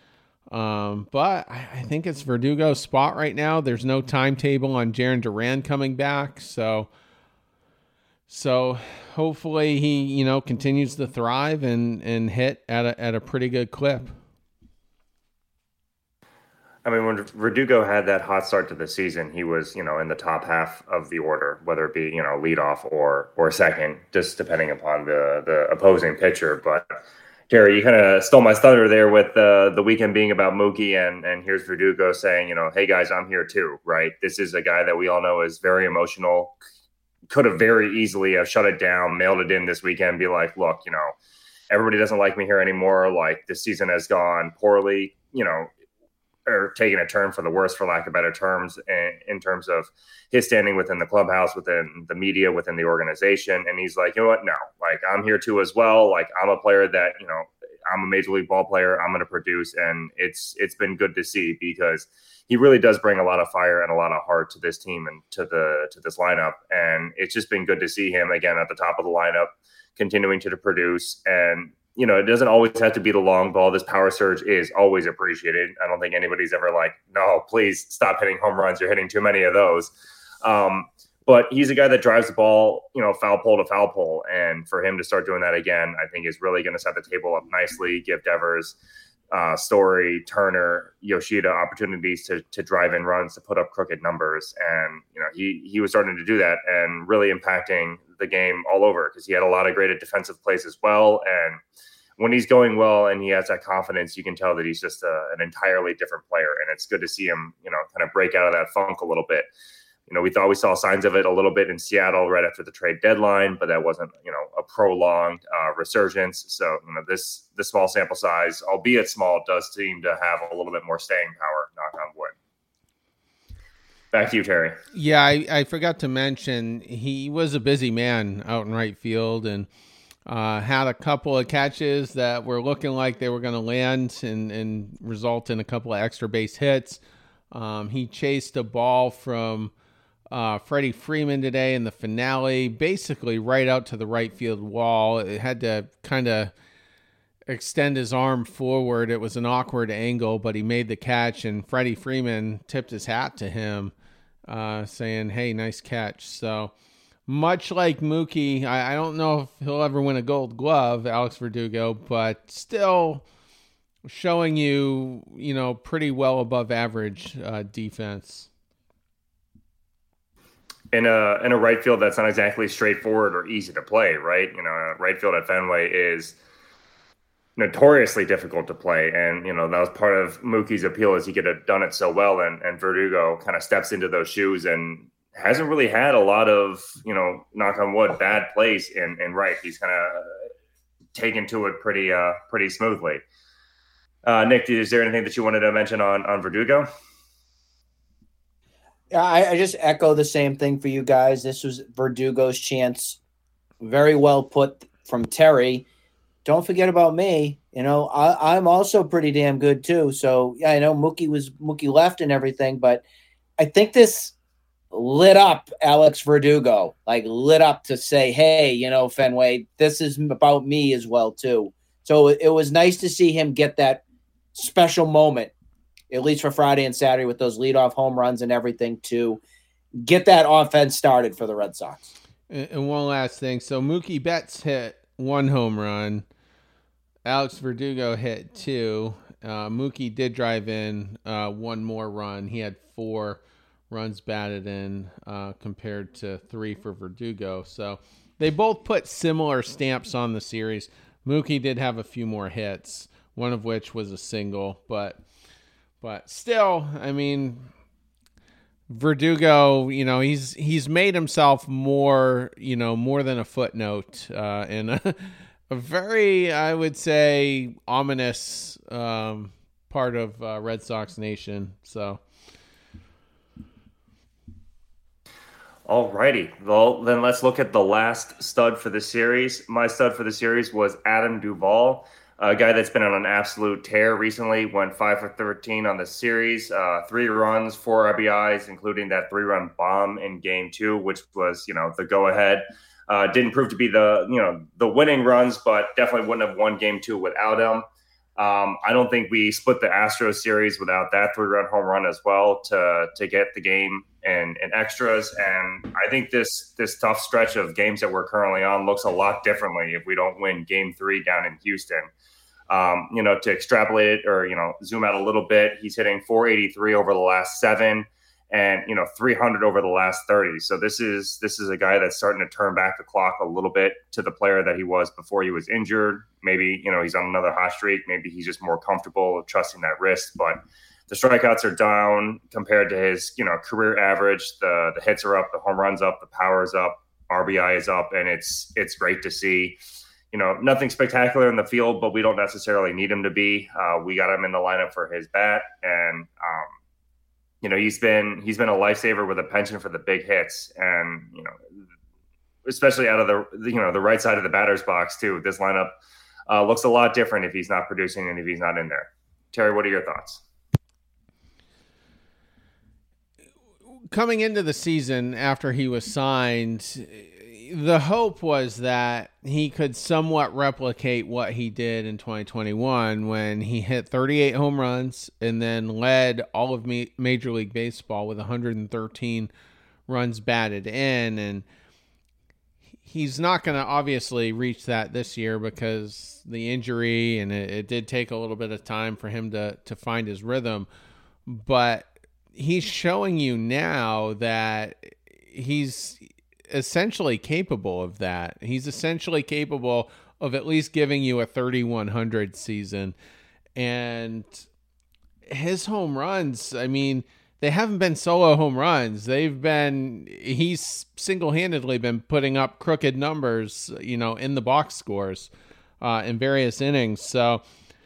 I think it's Verdugo's spot right now. There's no timetable on Jarren Duran coming back. So hopefully he, continues to thrive and hit at a pretty good clip. I mean, when Verdugo had that hot start to the season, he was, in the top half of the order, whether it be, leadoff or second, just depending upon the opposing pitcher. But Terry, you kind of stole my thunder there with the weekend being about Mookie, and here's Verdugo saying, hey guys, I'm here too, right? This is a guy that we all know is very emotional, could have very easily have shut it down, mailed it in this weekend, be like, look, everybody doesn't like me here anymore. Like, this season has gone poorly, or taking a turn for the worse, for lack of better terms, in terms of his standing within the clubhouse, within the media, within the organization. And he's like, you know what? No, like, I'm here too as well. Like, I'm a player that, I'm a major league ball player. I'm going to produce. And it's been good to see, because he really does bring a lot of fire and a lot of heart to this team and to this lineup. And it's just been good to see him again at the top of the lineup, continuing to produce. And, it doesn't always have to be the long ball. This power surge is always appreciated. I don't think anybody's ever like, no, please stop hitting home runs. You're hitting too many of those. But he's a guy that drives the ball, foul pole to foul pole. And for him to start doing that again, I think is really going to set the table up nicely, give Devers Story, Turner, Yoshida opportunities to drive in runs, to put up crooked numbers. And, he was starting to do that and really impacting the game all over, because he had a lot of great defensive plays as well. And when he's going well and he has that confidence, you can tell that he's just an entirely different player. And it's good to see him, kind of break out of that funk a little bit. We thought we saw signs of it a little bit in Seattle right after the trade deadline, but that wasn't, a prolonged resurgence. So, this small sample size, albeit small, does seem to have a little bit more staying power, knock on wood. Back to you, Terry. Yeah, I forgot to mention he was a busy man out in right field and had a couple of catches that were looking like they were going to land and result in a couple of extra base hits. He chased a ball from Freddie Freeman today in the finale, basically right out to the right field wall. It had to kind of extend his arm forward. It was an awkward angle, but he made the catch, and Freddie Freeman tipped his hat to him, saying, hey, nice catch. So much like Mookie, I don't know if he'll ever win a Gold Glove, Alex Verdugo, but still showing you, pretty well above average defense. In a right field that's not exactly straightforward or easy to play, right? Right field at Fenway is notoriously difficult to play. And, that was part of Mookie's appeal, is he could have done it so well. And Verdugo kind of steps into those shoes and hasn't really had a lot of, knock on wood, bad plays in right. He's kind of taken to it pretty smoothly. Nick, is there anything that you wanted to mention on Verdugo? Yeah, I just echo the same thing for you guys. This was Verdugo's chance. Very well put from Terry. Don't forget about me. I'm also pretty damn good too. So yeah, I know Mookie left and everything, but I think this lit up Alex Verdugo, like lit up to say, hey, Fenway, this is about me as well too. So it was nice to see him get that special moment, at least for Friday and Saturday, with those leadoff home runs and everything, to get that offense started for the Red Sox. And one last thing. So Mookie Betts hit 1 home run. Alex Verdugo hit 2. Mookie did drive in 1 more run. He had 4 runs batted in compared to 3 for Verdugo. So they both put similar stamps on the series. Mookie did have a few more hits, one of which was a single, but still, I mean, Verdugo, he's made himself more, more than a footnote in a very, I would say, ominous part of Red Sox Nation. So, all righty. Well, then let's look at the last stud for the series. My stud for the series was Adam Duvall. A guy that's been on an absolute tear recently, went 5 for 13 on the series, 3 runs, 4 RBIs, including that 3-run bomb in Game 2, which was, the go-ahead. Didn't prove to be the winning runs, but definitely wouldn't have won Game 2 without him. I don't think we split the Astros series without that 3-run home run as well to get the game in extras. And I think this tough stretch of games that we're currently on looks a lot differently if we don't win Game 3 down in Houston. To extrapolate it or, zoom out a little bit, he's hitting 483 over the last 7 and, 300 over the last 30. So this is a guy that's starting to turn back the clock a little bit to the player that he was before he was injured. Maybe, he's on another hot streak. Maybe he's just more comfortable trusting that wrist, but the strikeouts are down compared to his, career average. The hits are up, the home runs up, the power is up, RBI is up, and it's great to see. Nothing spectacular in the field, but we don't necessarily need him to be. We got him in the lineup for his bat, and he's been a lifesaver with a penchant for the big hits, and especially out of the right side of the batter's box too. This lineup looks a lot different if he's not producing and if he's not in there. Terry, what are your thoughts? Coming into the season after he was signed, the hope was that he could somewhat replicate what he did in 2021 when he hit 38 home runs and then led all of Major League Baseball with 113 runs batted in. And he's not going to obviously reach that this year because the injury, and it did take a little bit of time for him to find his rhythm. But he's showing you now that he's essentially capable of that. He's essentially capable of at least giving you a 3,100 season. And his home runs, I mean, they haven't been solo home runs. He's single-handedly been putting up crooked numbers, in the box scores in various innings. So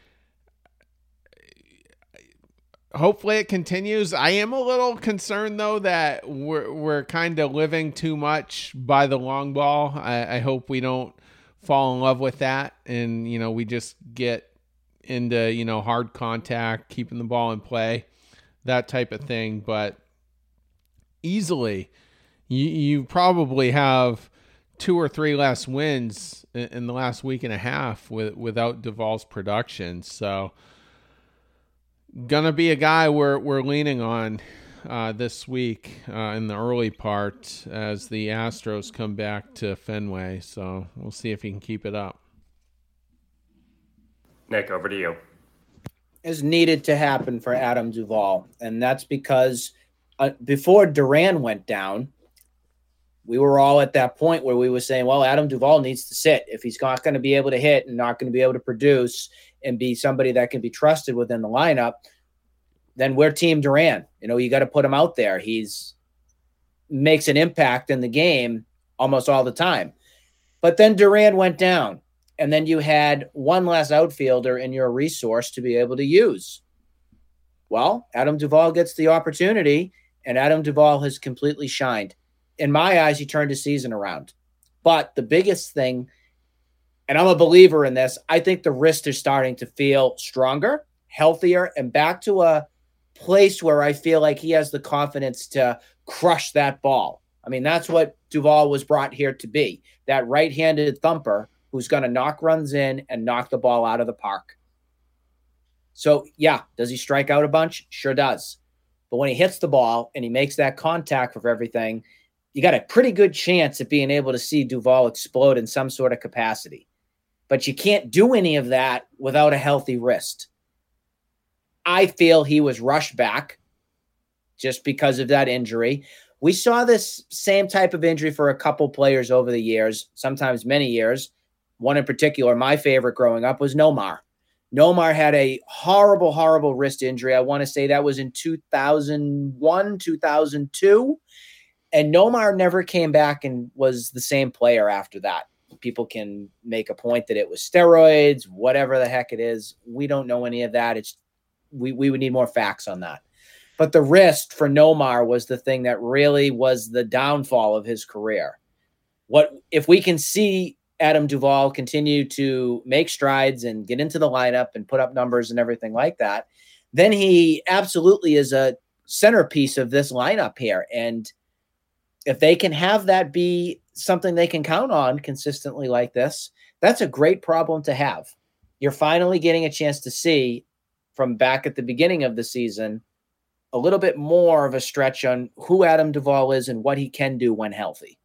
hopefully it continues. I am a little concerned, though, that we're kind of living too much by the long ball. I hope we don't fall in love with that and, we just get into, hard contact, keeping the ball in play, that type of thing. But easily, you probably have 2 or 3 less wins in the last week and a half without Duvall's production. So gonna be a guy we're leaning on this week in the early part as the Astros come back to Fenway. So we'll see if he can keep it up. Nick, over to you. Is needed to happen for Adam Duvall. And that's because before Duran went down, we were all at that point where we were saying, well, Adam Duvall needs to sit. If he's not going to be able to hit and not going to be able to produce and be somebody that can be trusted within the lineup, then we're Team Duran. You got to put him out there. He's makes an impact in the game almost all the time. But then Duran went down. And then you had one less outfielder in your resource to be able to use. Well, Adam Duvall gets the opportunity, and Adam Duvall has completely shined. In my eyes, he turned his season around. But the biggest thing, and I'm a believer in this, I think the wrist is starting to feel stronger, healthier, and back to a place where I feel like he has the confidence to crush that ball. I mean, that's what Duvall was brought here to be, that right-handed thumper who's going to knock runs in and knock the ball out of the park. So, yeah, does he strike out a bunch? Sure does. But when he hits the ball and he makes that contact with everything, you got a pretty good chance at being able to see Duvall explode in some sort of capacity. But you can't do any of that without a healthy wrist. I feel he was rushed back just because of that injury. We saw this same type of injury for a couple players over the years, sometimes many years. One in particular, my favorite growing up, was Nomar. Nomar had a horrible, horrible wrist injury. I want to say that was in 2001, 2002. And Nomar never came back and was the same player after that. People can make a point that it was steroids, whatever the heck it is. We don't know any of that. We would need more facts on that. But the wrist for Nomar was the thing that really was the downfall of his career. What if we can see Adam Duvall continue to make strides and get into the lineup and put up numbers and everything like that, then he absolutely is a centerpiece of this lineup here. And if they can have that be something they can count on consistently like this, that's a great problem to have. You're finally getting a chance to see from back at the beginning of the season a little bit more of a stretch on who Adam Duvall is and what he can do when healthy.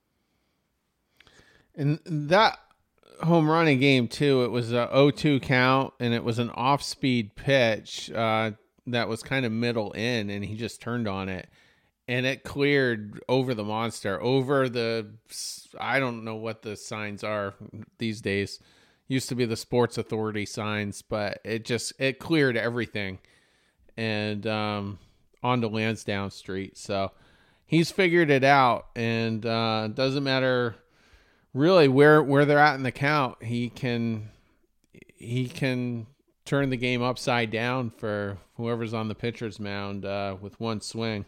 And that home run in game 2, it was a 0-2 count, and it was an off-speed pitch that was kind of middle in, and he just turned on it. And it cleared over the monster, over the, I don't know what the signs are these days. Used to be the Sports Authority signs, but it cleared everything and onto Lansdowne Street. So he's figured it out, and it doesn't matter really where they're at in the count. He can turn the game upside down for whoever's on the pitcher's mound with one swing.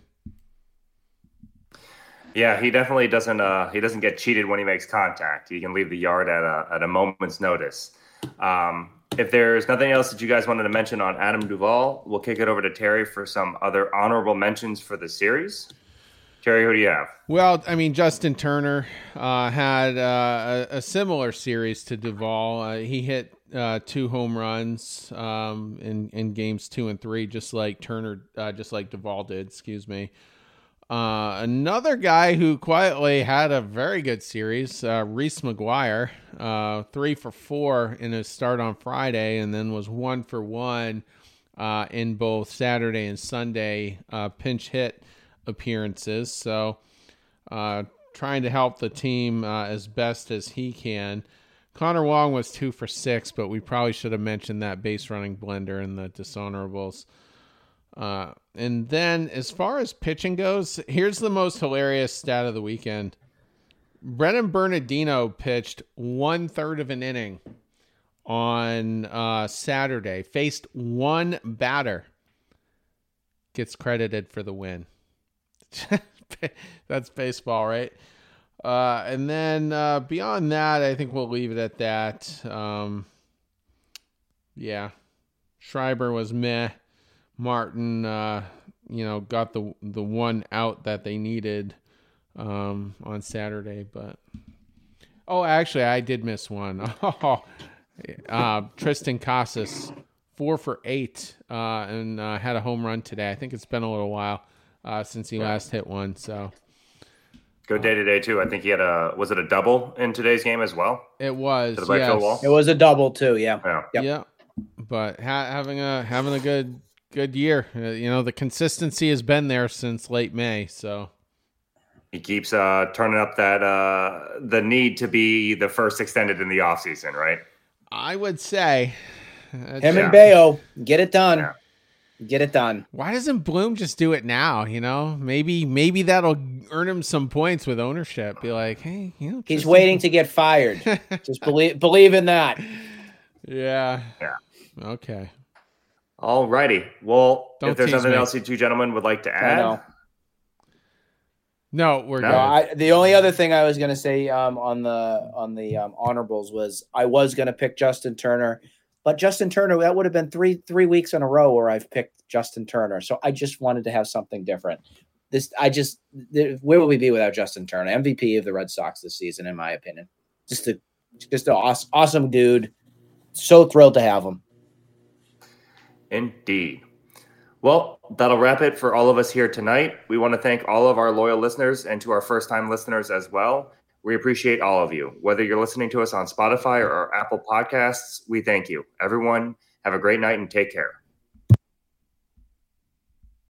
Yeah, he definitely doesn't. He doesn't get cheated when he makes contact. He can leave the yard at a moment's notice. If there's nothing else that you guys wanted to mention on Adam Duvall, we'll kick it over to Terry for some other honorable mentions for the series. Terry, who do you have? Well, I mean, Justin Turner had a similar series to Duvall. He hit 2 home runs in games 2 and 3, just like Duvall did. Excuse me. Another guy who quietly had a very good series, Reese McGuire, 3 for 4 in his start on Friday, and then was 1 for 1 in both Saturday and Sunday pinch hit appearances. So trying to help the team as best as he can. Connor Wong was 2 for 6, but we probably should have mentioned that base running blender in the dishonorables. And then as far as pitching goes, here's the most hilarious stat of the weekend. Brennan Bernardino pitched 1/3 of an inning on Saturday, faced one batter, gets credited for the win. That's baseball, right? And then beyond that, I think we'll leave it at that. Yeah, Schreiber was meh. Martin, got the one out that they needed on Saturday, but actually, I did miss one. Tristan Casas, 4 for 8, and had a home run today. I think it's been a little while since he last hit one. So good day today too. I think he had was it a double in today's game as well? It was. To the right field wall? It was a double too. Yeah. Yep. Yeah. But having a good year. The consistency has been there since late May. So he keeps turning up that the need to be the first extended in the offseason, right? I would say him and Bayo, get it done. Yeah. Get it done. Why doesn't Bloom just do it now? Maybe that'll earn him some points with ownership. Be like, hey, he's waiting to get fired. Just believe in that. Yeah. Okay. All righty. Well, Don't if there's tease something me. else you two gentlemen would like to add. No, we're good. The only other thing I was going to say on the honorables was I was going to pick Justin Turner, but Justin Turner, that would have been three weeks in a row where I've picked Justin Turner. So I just wanted to have something different. Where would we be without Justin Turner? MVP of the Red Sox this season, in my opinion. Just an awesome dude. So thrilled to have him. Indeed. Well, that'll wrap it for all of us here tonight. We want to thank all of our loyal listeners and to our first-time listeners as well. We appreciate all of you. Whether you're listening to us on Spotify or Apple Podcasts, we thank you. Everyone, have a great night and take care.